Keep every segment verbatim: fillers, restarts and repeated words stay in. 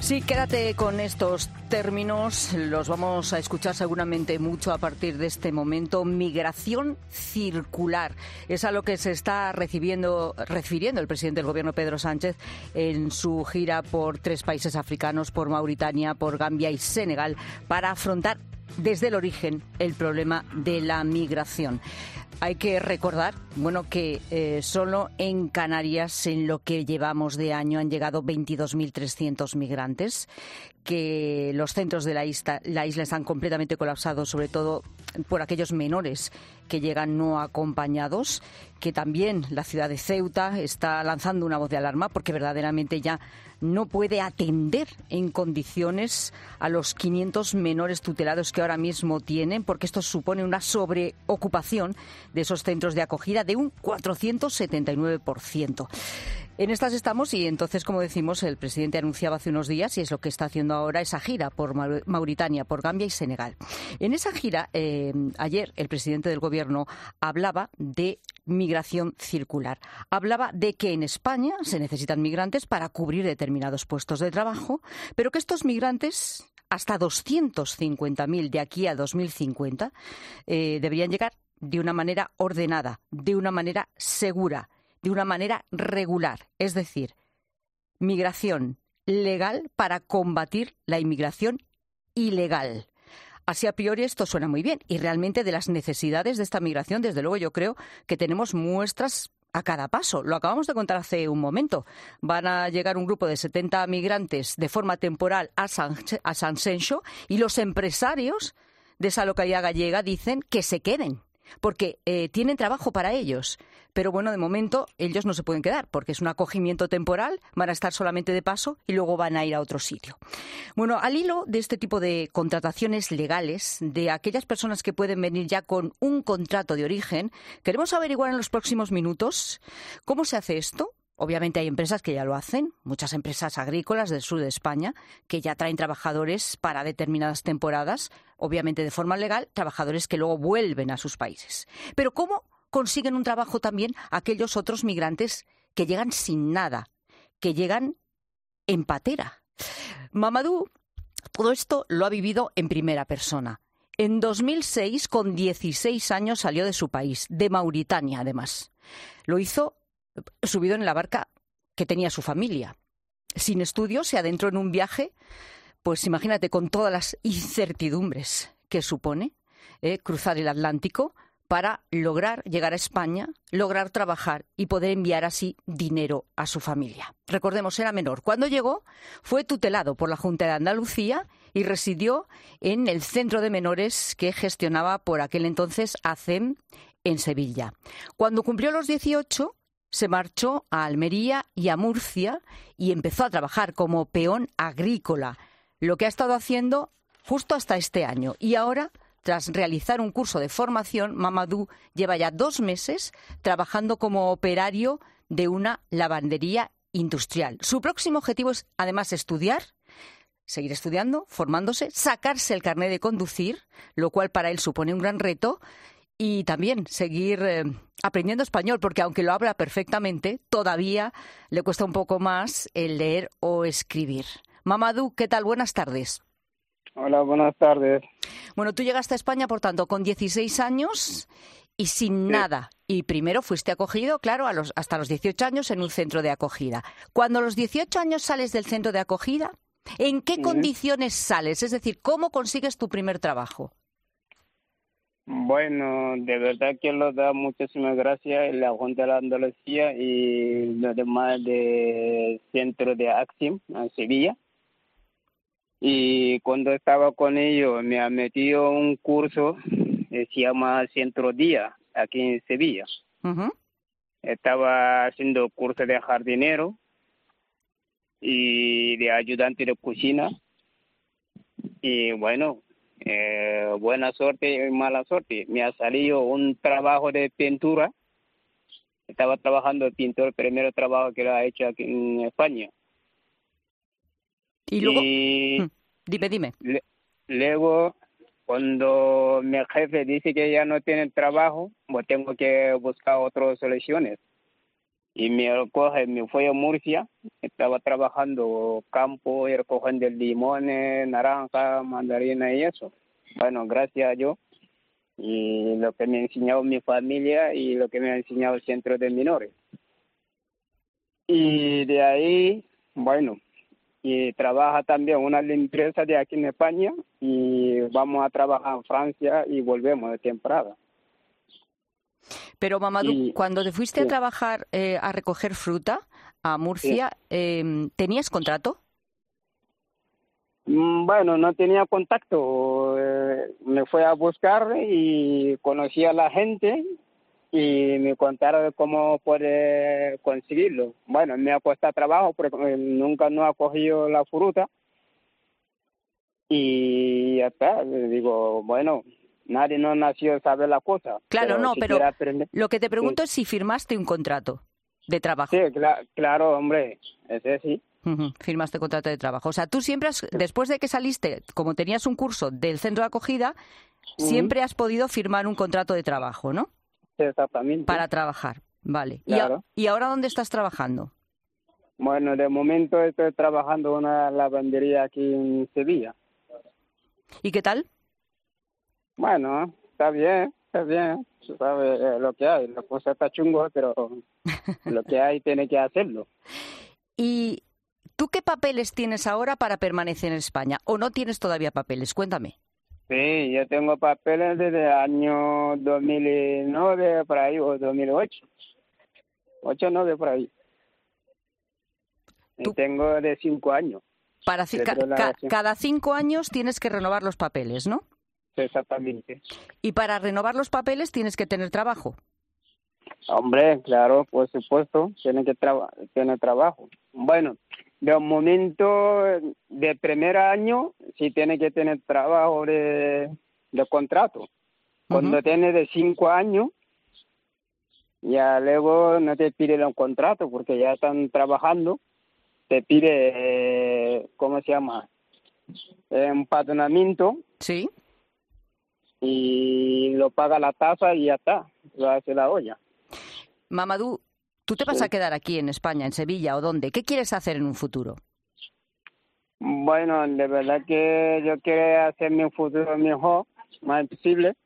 Sí, quédate con estos términos, los vamos a escuchar seguramente mucho a partir de este momento. Migración circular es a lo que se está recibiendo, refiriendo el presidente del Gobierno, Pedro Sánchez, en su gira por tres países africanos, por Mauritania, por Gambia y Senegal, para afrontar desde el origen el problema de la migración. Hay que recordar, bueno, que eh, solo en Canarias, en lo que llevamos de año, han llegado veintidós mil trescientos migrantes, que los centros de la isla, la isla están completamente colapsados, sobre todo por aquellos menores que llegan no acompañados, que también la ciudad de Ceuta está lanzando una voz de alarma porque verdaderamente ya no puede atender en condiciones a los quinientos menores tutelados que ahora mismo tienen, porque esto supone una sobreocupación de esos centros de acogida de un cuatrocientos setenta y nueve por ciento. En estas estamos y entonces, como decimos, el presidente anunciaba hace unos días, y es lo que está haciendo ahora, esa gira por Mauritania, por Gambia y Senegal. En esa gira, eh, ayer el presidente del Gobierno hablaba de migración circular. Hablaba de que en España se necesitan migrantes para cubrir determinados puestos de trabajo, pero que estos migrantes, hasta doscientos cincuenta mil de aquí a dos mil cincuenta, eh, deberían llegar de una manera ordenada, de una manera segura, de una manera regular, es decir, migración legal para combatir la inmigración ilegal. Así, a priori, esto suena muy bien, y realmente de las necesidades de esta migración, desde luego, yo creo que tenemos muestras a cada paso. Lo acabamos de contar hace un momento. Van a llegar un grupo de setenta migrantes de forma temporal a San, a San Xenxo, y los empresarios de esa localidad gallega dicen que se queden, porque eh, tienen trabajo para ellos. Pero bueno, de momento ellos no se pueden quedar porque es un acogimiento temporal, van a estar solamente de paso y luego van a ir a otro sitio. Bueno, al hilo de este tipo de contrataciones legales, de aquellas personas que pueden venir ya con un contrato de origen, queremos averiguar en los próximos minutos cómo se hace esto. Obviamente hay empresas que ya lo hacen, muchas empresas agrícolas del sur de España, que ya traen trabajadores para determinadas temporadas, obviamente de forma legal, trabajadores que luego vuelven a sus países. Pero ¿cómo consiguen un trabajo también aquellos otros migrantes que llegan sin nada, que llegan en patera? Mamadou todo esto lo ha vivido en primera persona. En dos mil seis, con dieciséis años, salió de su país, de Mauritania además. Lo hizo subido en la barca que tenía su familia. Sin estudios, se adentró en un viaje, pues imagínate, con todas las incertidumbres que supone eh, cruzar el Atlántico para lograr llegar a España, lograr trabajar y poder enviar así dinero a su familia. Recordemos, era menor. Cuando llegó, fue tutelado por la Junta de Andalucía y residió en el centro de menores que gestionaba por aquel entonces A C E M en Sevilla. Cuando cumplió los dieciocho, se marchó a Almería y a Murcia y empezó a trabajar como peón agrícola, lo que ha estado haciendo justo hasta este año. Y ahora, tras realizar un curso de formación, Mamadou lleva ya dos meses trabajando como operario de una lavandería industrial. Su próximo objetivo es, además, estudiar, seguir estudiando, formándose, sacarse el carnet de conducir, lo cual para él supone un gran reto, y también seguir eh, aprendiendo español, porque aunque lo habla perfectamente, todavía le cuesta un poco más el leer o escribir. Mamadou, ¿qué tal? Buenas tardes. Hola, buenas tardes. Bueno, tú llegaste a España, por tanto, con dieciséis años y sin sí. nada. Y primero fuiste acogido, claro, a los, hasta los dieciocho años en un centro de acogida. Cuando a los dieciocho años sales del centro de acogida, ¿en qué sí. condiciones sales? Es decir, ¿cómo consigues tu primer trabajo? Bueno, de verdad que lo da muchísimas gracias la Junta de Andalucía y los demás del centro de Axim en Sevilla. Y cuando estaba con ellos me ha metido un curso que se llama Centro Día aquí en Sevilla. Uh-huh. Estaba haciendo curso de jardinero y de ayudante de cocina. Y bueno, eh, buena suerte y mala suerte. Me ha salido un trabajo de pintura. Estaba trabajando de pintor, el primer trabajo que lo ha hecho aquí en España. Y luego, y dime, dime. Le, luego, cuando mi jefe dice que ya no tienen trabajo, pues tengo que buscar otras soluciones. y me coge, me fui a Murcia, estaba trabajando campo, y recogiendo limones, naranja, mandarina y eso. Bueno, gracias a Dios, y lo que me ha enseñado mi familia y lo que me ha enseñado el centro de menores. Y de ahí, bueno, y trabaja también una empresa de aquí en España y vamos a trabajar en Francia y volvemos de temporada. Pero Mamadou, Y, cuando te fuiste sí, a trabajar, eh, a recoger fruta a sí. Murcia, eh, ¿tenías contrato? Mm, Bueno, no tenía contacto, eh, me fui a buscar y conocí a la gente y me contaron cómo puede conseguirlo. Bueno, me ha costado trabajo porque eh, nunca no ha cogido la fruta y ya está. Le digo, bueno, nadie no nació sabe la cosa, Claro, pero no, si pero quiere aprender, lo que te sí, pregunto es si firmaste un contrato de sí, trabajo. cla- claro, hombre, ese sí. Ujú, firmaste contrato de trabajo. O sea, tú siempre has, después de que saliste, como tenías un curso del centro de acogida, Ujú, siempre has podido firmar un contrato de trabajo, ¿no? exactamente, Para trabajar. Vale. ¿Y, a- claro. y ahora dónde estás trabajando? Bueno, de momento estoy trabajando en una lavandería aquí en Sevilla. ¿Y qué tal? Bueno, está bien, está bien. Tú sabes eh, lo que hay. La cosa está chungo, pero lo que hay tiene que hacerlo. ¿Y tú qué papeles tienes ahora para permanecer en España? ¿O no tienes todavía papeles? Cuéntame. Sí, yo tengo papeles desde el año dos mil nueve por ahí, o dos mil ocho. ocho, nueve por ahí. Y Tú, tengo de cinco años para, ci- de ca- ca- prolongación. cada cinco años tienes que renovar los papeles, ¿no? Exactamente. Y para renovar los papeles tienes que tener trabajo. Hombre, claro, por supuesto, tiene que traba- tener trabajo. Bueno, de un momento de primer año, sí tiene que tener trabajo de, de contrato. Ujú. Cuando tiene de cinco años, ya luego no te pide un contrato porque ya están trabajando, te pide, eh, ¿cómo se llama? Empadronamiento Sí. y lo paga la tasa y ya está, lo hace la olla. Mamadou, ¿tú te vas a Sí. quedar aquí en España, en Sevilla o dónde? ¿Qué quieres hacer en un futuro? Bueno, de verdad que yo quiero hacer mi futuro mejor, más posible,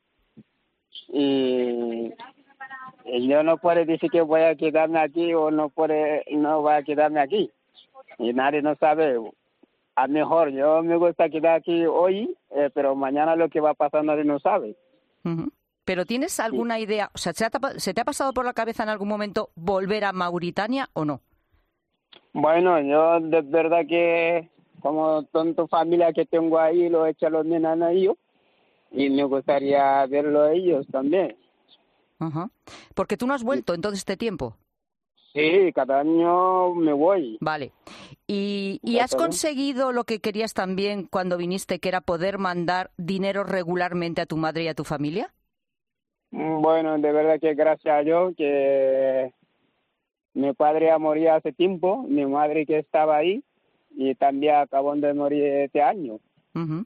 y, y yo no puedo decir que voy a quedarme aquí o no puede, no voy a quedarme aquí, y nadie no sabe. A lo mejor yo me gusta quedar aquí hoy, eh, pero mañana lo que va a pasar nadie no sabe. Ujú. ¿Pero tienes Y, alguna idea? O sea, ¿se, ha tapa- ¿se te ha pasado por la cabeza en algún momento volver a Mauritania o no? bueno, yo de verdad que como tonto familia que tengo ahí, lo he hecho a los nenas a ellos, y me gustaría verlo a ellos también. Ajá. Porque tú no has vuelto en todo este tiempo. Sí, cada año me voy. Vale. ¿Y, y has Exactamente. conseguido lo que querías también cuando viniste, que era poder mandar dinero regularmente a tu madre y a tu familia? Mm, Bueno, de verdad que gracias a Dios que mi padre ha morido hace tiempo, mi madre que estaba ahí y también acabó de morir este año. Ujú.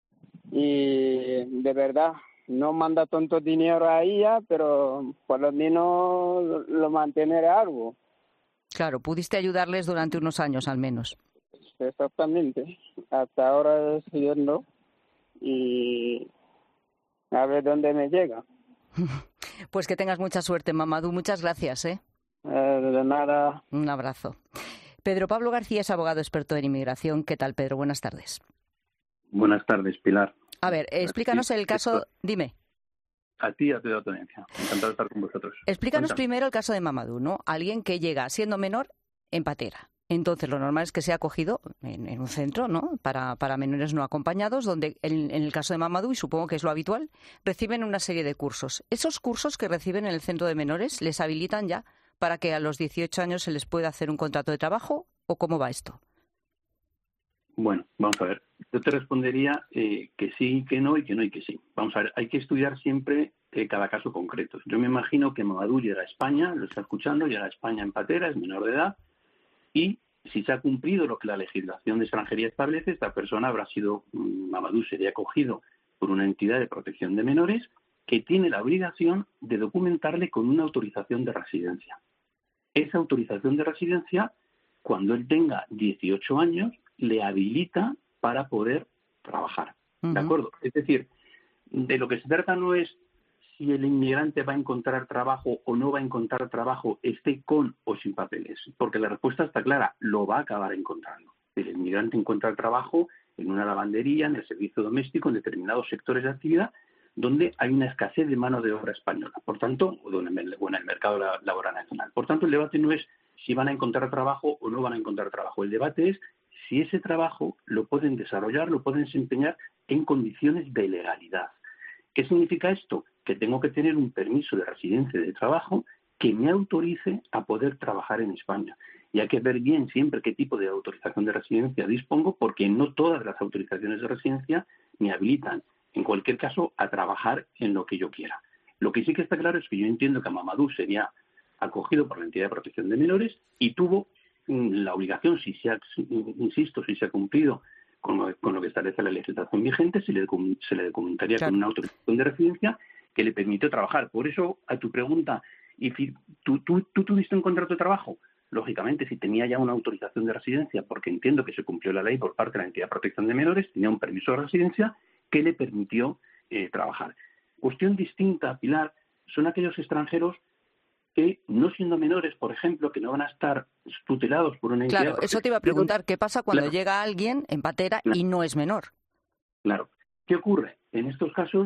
Y de verdad, no manda tanto dinero a ella, pero por lo menos lo, lo mantener algo. Claro, pudiste ayudarles durante unos años al menos. Exactamente. Hasta ahora siguiendo y a ver dónde me llega. Pues que tengas mucha suerte, Mamadou. Muchas gracias, ¿eh? Eh, de nada. Un abrazo. Pedro Pablo García es abogado experto en inmigración. ¿Qué tal, Pedro? Buenas tardes. Buenas tardes, Pilar. A ver, A ti, explícanos el caso. Dime. a ti y a toda tu audiencia. Encantado de estar con vosotros. Explícanos Cuéntame. primero el caso de Mamadou, ¿no? Alguien que llega siendo menor en patera. Entonces, lo normal es que sea acogido en, en un centro, ¿no? Para, para menores no acompañados, donde en, en el caso de Mamadou, y supongo que es lo habitual, reciben una serie de cursos. ¿Esos cursos que reciben en el centro de menores les habilitan ya para que a los dieciocho años se les pueda hacer un contrato de trabajo? ¿O cómo va esto? Bueno, vamos a ver. Yo te respondería eh, que sí, que no y que no y que sí. Vamos a ver, hay que estudiar siempre eh, cada caso concreto. Yo me imagino que Mamadou llega a España, lo está escuchando, llega a España en patera, es menor de edad, y si se ha cumplido lo que la legislación de extranjería establece, esta persona habrá sido, Mamadou sería acogido por una entidad de protección de menores que tiene la obligación de documentarle con una autorización de residencia. esa autorización de residencia, cuando él tenga dieciocho años, le habilita para poder trabajar. Uh-huh. ¿De acuerdo? Es decir, de lo que se trata no es si el inmigrante va a encontrar trabajo o no va a encontrar trabajo, esté con o sin papeles, porque la respuesta está clara, lo va a acabar encontrando. El inmigrante encuentra trabajo en una lavandería, en el servicio doméstico, en determinados sectores de actividad, donde hay una escasez de mano de obra española, por tanto, o en el mercado laboral nacional. Por tanto, el debate no es si van a encontrar trabajo o no van a encontrar trabajo. El debate es si ese trabajo lo pueden desarrollar, lo pueden desempeñar en condiciones de legalidad. ¿Qué significa esto? Que tengo que tener un permiso de residencia y de trabajo que me autorice a poder trabajar en España. Y hay que ver bien siempre qué tipo de autorización de residencia dispongo, porque no todas las autorizaciones de residencia me habilitan, en cualquier caso, a trabajar en lo que yo quiera. Lo que sí que está claro es que yo entiendo que Mamadou sería acogido por la entidad de protección de menores y tuvo la obligación, si se ha, insisto, si se ha cumplido con lo, con lo que establece la legislación vigente, se le, se le documentaría claro. Con una autorización de residencia que le permitió trabajar. Por eso, a tu pregunta, ¿y tú, tú, tú tuviste un contrato de trabajo? Lógicamente, si tenía ya una autorización de residencia, porque entiendo que se cumplió la ley por parte de la entidad de protección de menores, tenía un permiso de residencia que le permitió eh, trabajar. Cuestión distinta, Pilar, son aquellos extranjeros que, no siendo menores, por ejemplo, que no van a estar tutelados por una entidad... Claro, eso te iba a preguntar, ¿qué pasa cuando claro. llega alguien en patera claro. y no es menor? Claro. ¿Qué ocurre? En estos casos,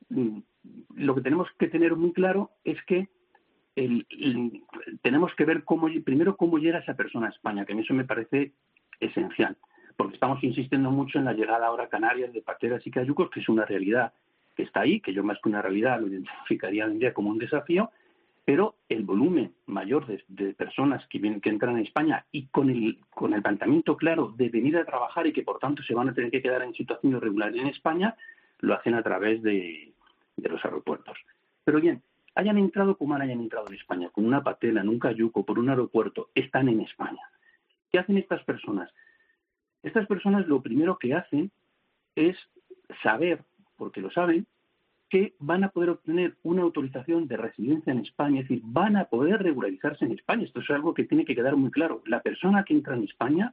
lo que tenemos que tener muy claro es que el, el, tenemos que ver cómo, primero cómo llega esa persona a España, que a mí eso me parece esencial, porque estamos insistiendo mucho en la llegada ahora a Canarias de pateras y cayucos, que es una realidad que está ahí, que yo más que una realidad lo identificaría hoy en día como un desafío, pero el volumen mayor de, de personas que, vienen, que entran en España y con el, con el planteamiento claro de venir a trabajar y que por tanto se van a tener que quedar en situación irregular en España, lo hacen a través de, de los aeropuertos. Pero bien, hayan entrado como hayan entrado en España, con una patela, en un cayuco, por un aeropuerto, están en España. ¿Qué hacen estas personas? Estas personas lo primero que hacen es saber, porque lo saben, que van a poder obtener una autorización de residencia en España, es decir, van a poder regularizarse en España. Esto es algo que tiene que quedar muy claro. La persona que entra en España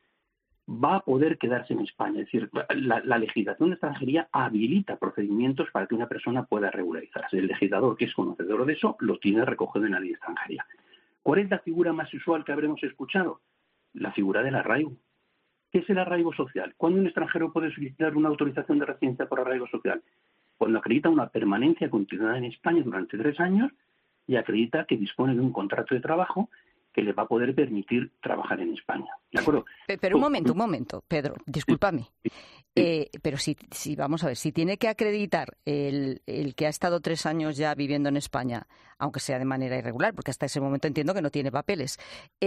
va a poder quedarse en España. Es decir, la, la legislación de extranjería habilita procedimientos para que una persona pueda regularizarse. El legislador, que es conocedor de eso, lo tiene recogido en la ley de extranjería. ¿Cuál es la figura más usual que habremos escuchado? La figura del arraigo. ¿Qué es el arraigo social? ¿Cuándo un extranjero puede solicitar una autorización de residencia por arraigo social? Cuando acredita una permanencia continuada en España durante tres años y acredita que dispone de un contrato de trabajo que le va a poder permitir trabajar en España. ¿De acuerdo? Pero un momento, un momento, Pedro, discúlpame. Sí. Eh, pero si, si, vamos a ver, si tiene que acreditar el, el que ha estado tres años ya viviendo en España, aunque sea de manera irregular, porque hasta ese momento entiendo que no tiene papeles,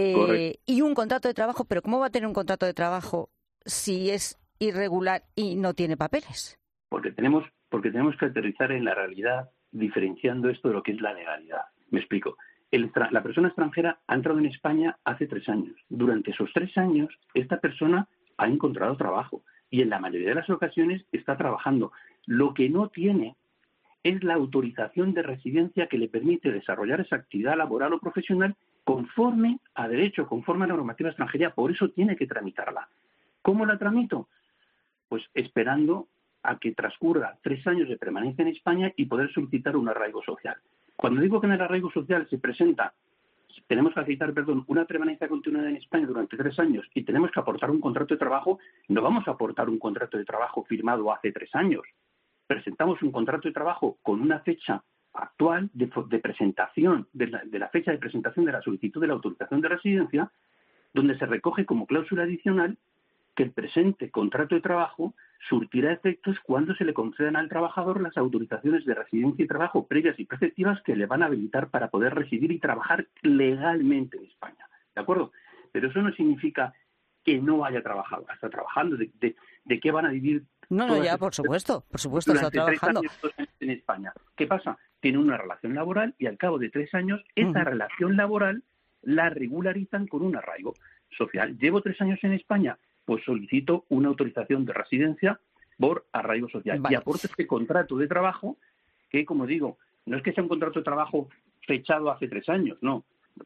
eh, y un contrato de trabajo, pero ¿cómo va a tener un contrato de trabajo si es irregular y no tiene papeles? Porque tenemos, porque tenemos que aterrizar en la realidad diferenciando esto de lo que es la legalidad. Me explico. El, la persona extranjera ha entrado en España hace tres años. Durante esos tres años, esta persona ha encontrado trabajo y en la mayoría de las ocasiones está trabajando. Lo que no tiene es la autorización de residencia que le permite desarrollar esa actividad laboral o profesional conforme a derecho, conforme a la normativa extranjera. Por eso tiene que tramitarla. ¿Cómo la tramito? Pues esperando a que transcurra tres años de permanencia en España y poder solicitar un arraigo social. Cuando digo que en el arraigo social se presenta, tenemos que acreditar, perdón, una permanencia continuada en España durante tres años y tenemos que aportar un contrato de trabajo, no vamos a aportar un contrato de trabajo firmado hace tres años. Presentamos un contrato de trabajo con una fecha actual de, de presentación, de la, de la fecha de presentación de la solicitud de la autorización de residencia, donde se recoge como cláusula adicional que el presente contrato de trabajo surtirá efectos cuando se le concedan al trabajador las autorizaciones de residencia y trabajo previas y preceptivas que le van a habilitar para poder residir y trabajar legalmente en España. ¿De acuerdo? Pero eso no significa que no haya trabajado. Está trabajando. ¿De, de, de qué van a vivir? No, no, ya, por supuesto. Por supuesto, está trabajando. Durante tres años en España. ¿Qué pasa? Tiene una relación laboral y al cabo de tres años esa uh-huh. relación laboral la regularizan con un arraigo social. Llevo tres años en España, pues solicito una autorización de residencia por arraigo social. Vale. Y aporto este contrato de trabajo que, como digo, no es que sea un contrato de trabajo fechado hace tres años, no.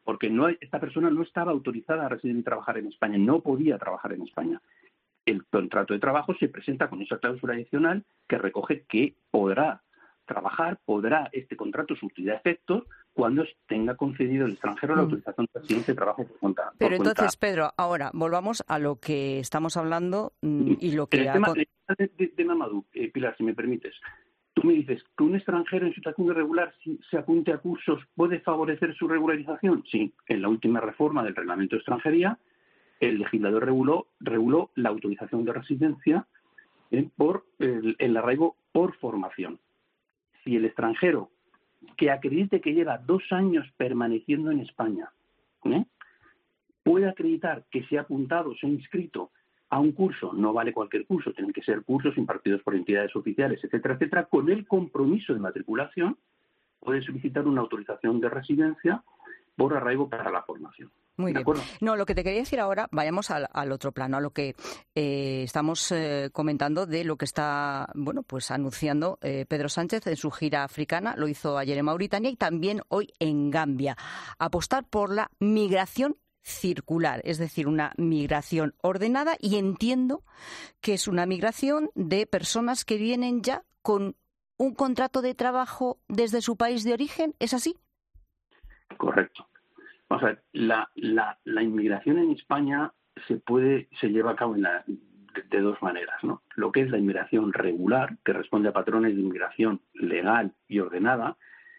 porque no hay, esta persona no estaba autorizada a residir y trabajar en España, no podía trabajar en España. El contrato de trabajo se presenta con esa cláusula adicional que recoge que podrá trabajar, podrá este contrato surtir efectos cuando tenga concedido el extranjero la autorización de residencia y trabajo por cuenta. Pero por entonces, cuenta. Pedro, ahora volvamos a lo que estamos hablando mmm, y lo que... El ha... tema de, de, de Mamadou, eh, Pilar, si me permites. Tú me dices que un extranjero en situación irregular, si se apunte a cursos, ¿puede favorecer su regularización? Sí, en la última reforma del Reglamento de Extranjería, el legislador reguló, reguló la autorización de residencia eh, por el, el arraigo por formación. Si el extranjero que acredite que lleva dos años permaneciendo en España ¿eh? puede acreditar que se ha apuntado, se ha inscrito a un curso, no vale cualquier curso, tienen que ser cursos impartidos por entidades oficiales, etcétera, etcétera, con el compromiso de matriculación, puede solicitar una autorización de residencia por arraigo para la formación. Muy ¿De bien. acuerdo? No, lo que te quería decir ahora, vayamos al, al otro plano, a lo que eh, estamos eh, comentando de lo que está, bueno, pues anunciando eh, Pedro Sánchez en su gira africana, lo hizo ayer en Mauritania y también hoy en Gambia. Apostar por la migración circular, es decir, una migración ordenada, y entiendo que es una migración de personas que vienen ya con un contrato de trabajo desde su país de origen, ¿es así? Correcto. Vamos a ver, la, la, la inmigración en España se puede, se lleva a cabo en la, de, de dos maneras, ¿no? Lo que es la inmigración regular, que responde a patrones de inmigración legal y ordenada,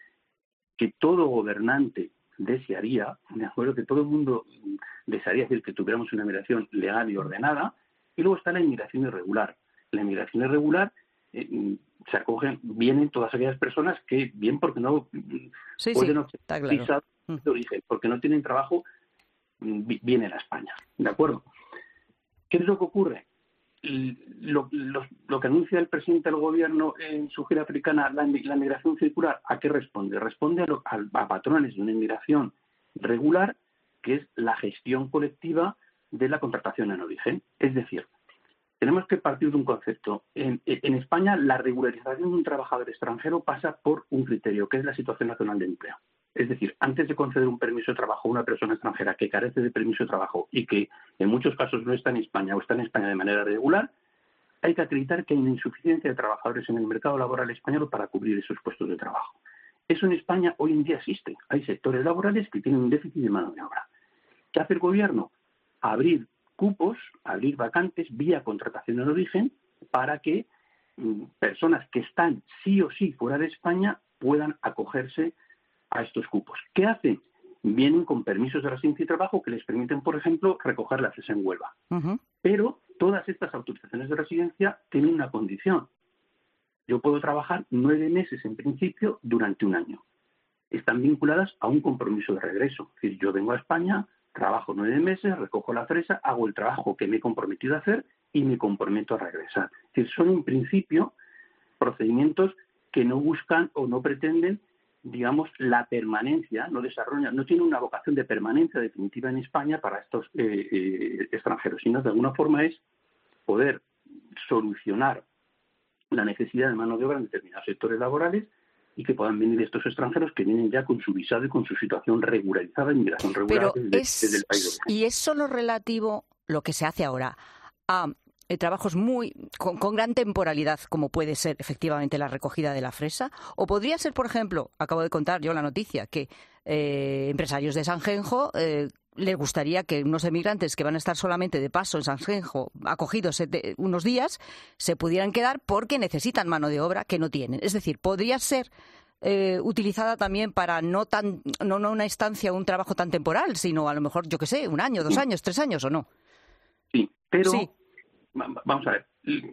que todo gobernante desearía, de acuerdo, que todo el mundo desearía decir que tuviéramos una inmigración legal y ordenada, y luego está la inmigración irregular. La inmigración irregular eh, se acogen, vienen todas aquellas personas que, bien porque no sí, pueden sí, obtener claro. visa de origen, porque no tienen trabajo, vienen a España. ¿De acuerdo? ¿Qué es lo que ocurre? Lo, lo, lo que anuncia el presidente del gobierno en su gira africana, la, la migración circular, ¿a qué responde? Responde a, lo, a, a patrones de una inmigración regular, que es la gestión colectiva de la contratación en origen. Es decir, tenemos que partir de un concepto. En, en España, la regularización de un trabajador extranjero pasa por un criterio, que es la situación nacional de empleo. Es decir, antes de conceder un permiso de trabajo a una persona extranjera que carece de permiso de trabajo y que en muchos casos no está en España o está en España de manera regular, hay que acreditar que hay una insuficiencia de trabajadores en el mercado laboral español para cubrir esos puestos de trabajo. Eso en España hoy en día existe. Hay sectores laborales que tienen un déficit de mano de obra. ¿Qué hace el gobierno? Abrir cupos, abrir vacantes vía contratación en origen para que mm, personas que están sí o sí fuera de España puedan acogerse a estos cupos. ¿Qué hacen? Vienen con permisos de residencia y trabajo que les permiten, por ejemplo, recoger la cesa en Huelva. Uh-huh. Pero todas estas autorizaciones de residencia tienen una condición. Yo puedo trabajar nueve meses en principio durante un año. Están vinculadas a un compromiso de regreso. Es decir, yo vengo a España, trabajo nueve meses, recojo la fresa, hago el trabajo que me he comprometido a hacer y me comprometo a regresar. Es decir, son en principio procedimientos que no buscan o no pretenden, digamos, la permanencia, no desarrollan, no tienen una vocación de permanencia definitiva en España para estos eh, eh, extranjeros, sino de alguna forma es poder solucionar la necesidad de mano de obra en determinados sectores laborales y que puedan venir estos extranjeros que vienen ya con su visado y con su situación regularizada, inmigración regular desde, es, desde el país de origen. ¿Y es solo relativo lo que se hace ahora a eh, trabajos muy con, con gran temporalidad, como puede ser efectivamente la recogida de la fresa? ¿O podría ser, por ejemplo, acabo de contar yo la noticia, que eh, empresarios de Sanjenjo eh, les gustaría que unos emigrantes que van a estar solamente de paso en Sanjenjo, acogidos de unos días, se pudieran quedar porque necesitan mano de obra que no tienen? Es decir, podría ser eh, utilizada también para no tan no, no una estancia o un trabajo tan temporal, sino a lo mejor, yo qué sé, un año, dos años, tres años, ¿o no? Sí, pero sí. Vamos a ver,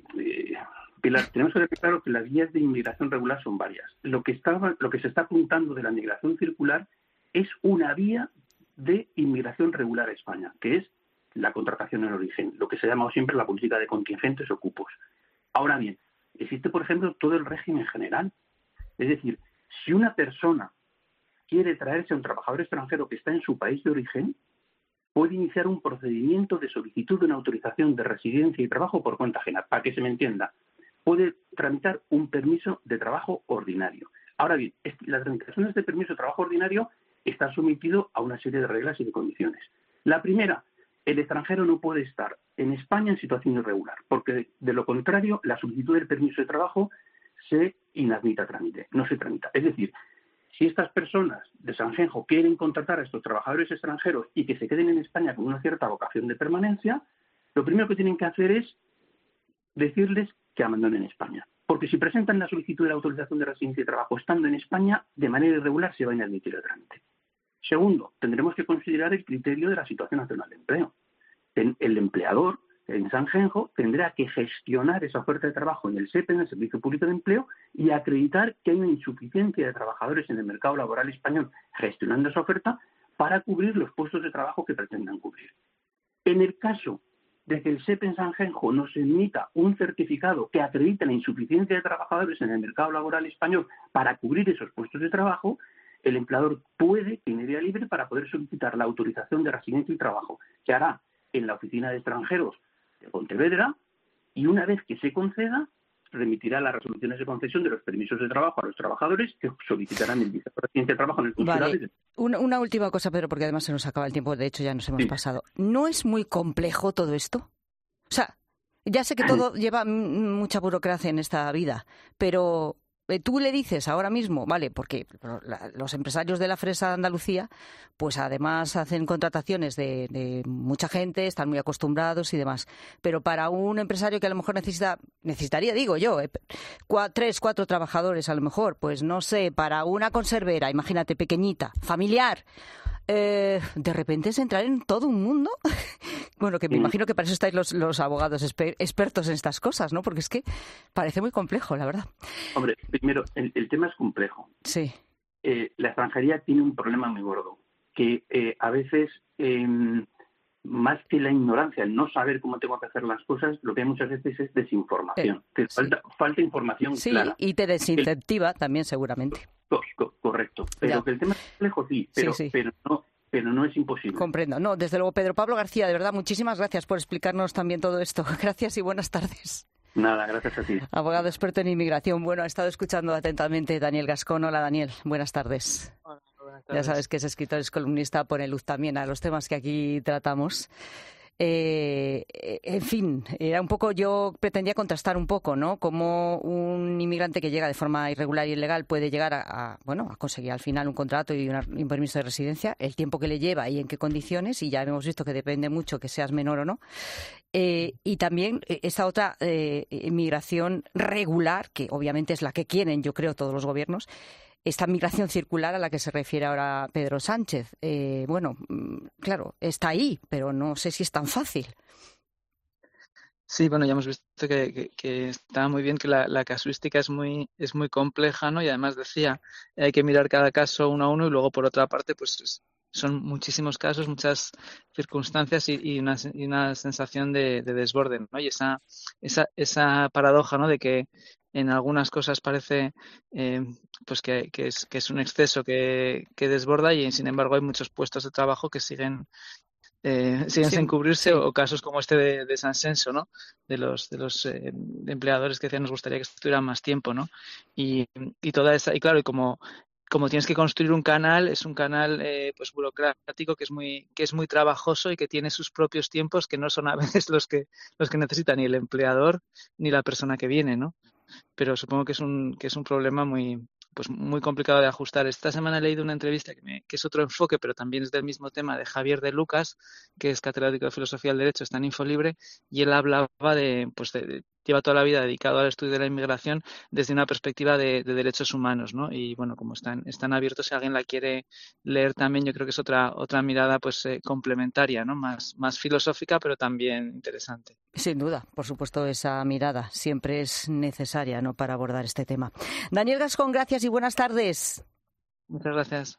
Pilar, tenemos que tener claro que las vías de inmigración regular son varias. Lo que, está, lo que se está apuntando de la inmigración circular es una vía de inmigración regular a España, que es la contratación en origen, lo que se ha llamado siempre la política de contingentes o cupos. Ahora bien, existe, por ejemplo, todo el régimen general. Es decir, si una persona quiere traerse a un trabajador extranjero que está en su país de origen, puede iniciar un procedimiento de solicitud de una autorización de residencia y trabajo por cuenta ajena. Para que se me entienda, puede tramitar un permiso de trabajo ordinario. Ahora bien, las tramitaciones de permiso de trabajo ordinario está sometido a una serie de reglas y de condiciones. La primera, el extranjero no puede estar en España en situación irregular, porque de lo contrario la solicitud del permiso de trabajo se inadmite a trámite, no se tramita. Es decir, si estas personas de Sanjenjo quieren contratar a estos trabajadores extranjeros y que se queden en España con una cierta vocación de permanencia, lo primero que tienen que hacer es decirles que abandonen España. Porque si presentan la solicitud de la autorización de residencia y trabajo estando en España, de manera irregular se va a inadmitir el trámite. Segundo, tendremos que considerar el criterio de la situación nacional de empleo. El empleador en Sanjenjo tendrá que gestionar esa oferta de trabajo en el S E P E, en el Servicio Público de Empleo, y acreditar que hay una insuficiencia de trabajadores en el mercado laboral español gestionando esa oferta para cubrir los puestos de trabajo que pretendan cubrir. En el caso de que el S E P E en Sanjenjo nos emita un certificado que acredite la insuficiencia de trabajadores en el mercado laboral español para cubrir esos puestos de trabajo, el empleador puede, tiene vía libre para poder solicitar la autorización de residencia y trabajo, que hará en la Oficina de Extranjeros de Pontevedra, y una vez que se conceda, remitirá las resoluciones de concesión de los permisos de trabajo a los trabajadores que solicitarán el visado de residencia de trabajo en el consulado. Vale. Una, una última cosa, Pedro, porque además se nos acaba el tiempo, de hecho ya nos hemos sí. pasado. ¿No es muy complejo todo esto? O sea, ya sé que todo lleva mucha burocracia en esta vida, pero tú le dices ahora mismo, vale, porque los empresarios de la fresa de Andalucía, pues además hacen contrataciones de, de mucha gente, están muy acostumbrados y demás. Pero para un empresario que a lo mejor necesita, necesitaría, digo yo, eh, cua, tres, cuatro trabajadores a lo mejor, pues no sé, para una conservera, imagínate, pequeñita, familiar, eh, de repente es entrar en todo un mundo. Bueno, que me imagino que para eso estáis los, los abogados exper- expertos en estas cosas, ¿no? Porque es que parece muy complejo, la verdad. Hombre, primero, el, el tema es complejo. Sí. Eh, la extranjería tiene un problema muy gordo, que eh, a veces, eh, más que la ignorancia, el no saber cómo tengo que hacer las cosas, lo que hay muchas veces es desinformación. Eh, sí. falta, falta información sí, clara. Sí, y te desincentiva el, también, seguramente. Co- co- correcto. Pero ya. Que el tema es complejo, sí, pero, sí, sí. pero no... pero no es imposible. Comprendo. No, desde luego, Pedro Pablo García, de verdad, muchísimas gracias por explicarnos también todo esto. Gracias y buenas tardes. Nada, gracias a ti. Abogado experto en inmigración. Bueno, ha estado escuchando atentamente Daniel Gascón. Hola, Daniel. Buenas tardes. Hola, buenas tardes. Ya sabes que es escritor, es columnista, pone luz también a los temas que aquí tratamos. Eh, en fin, era un poco, yo pretendía contrastar un poco, ¿no? Cómo un inmigrante que llega de forma irregular y ilegal puede llegar a, a bueno, a conseguir al final un contrato y una, un permiso de residencia, el tiempo que le lleva y en qué condiciones, y ya hemos visto que depende mucho que seas menor o no. Eh, y también esta otra eh, inmigración regular, que obviamente es la que quieren, yo creo, todos los gobiernos, esta migración circular a la que se refiere ahora Pedro Sánchez. Eh, bueno, claro, está ahí, pero no sé si es tan fácil. Sí, bueno, ya hemos visto que, que, que está muy bien, que la, la casuística es muy es muy compleja, ¿no? Y además decía, hay que mirar cada caso uno a uno y luego, por otra parte, pues es, son muchísimos casos, muchas circunstancias y, y, una, y una sensación de, de desborde, ¿no? Y esa, esa, esa paradoja, ¿no? De que en algunas cosas parece eh, pues que, que, es, que es un exceso que, que desborda y sin embargo hay muchos puestos de trabajo que siguen eh, siguen sí, sin cubrirse sí. o, o casos como este de, de San Senso, ¿no? De los de los eh, de empleadores que decían nos gustaría que estuvieran más tiempo, ¿no? Y, y toda esa, y claro, y como como tienes que construir un canal, es un canal eh, pues burocrático que es muy que es muy trabajoso y que tiene sus propios tiempos que no son a veces los que los que necesita ni el empleador ni la persona que viene, ¿no? Pero supongo que es un que es un problema muy pues muy complicado de ajustar. Esta semana he leído una entrevista que, me, que es otro enfoque, pero también es del mismo tema, de Javier de Lucas, que es catedrático de Filosofía del Derecho, está en Infolibre, y él hablaba de, pues de, de, lleva toda la vida dedicado al estudio de la inmigración desde una perspectiva de, de derechos humanos, ¿no? Y bueno, como están, están abiertos, si alguien la quiere leer también, yo creo que es otra otra mirada pues eh, complementaria, ¿no? Más, más filosófica, pero también interesante. Sin duda, por supuesto, esa mirada siempre es necesaria, ¿no?, para abordar este tema. Daniel Gascón, gracias y buenas tardes. Muchas gracias.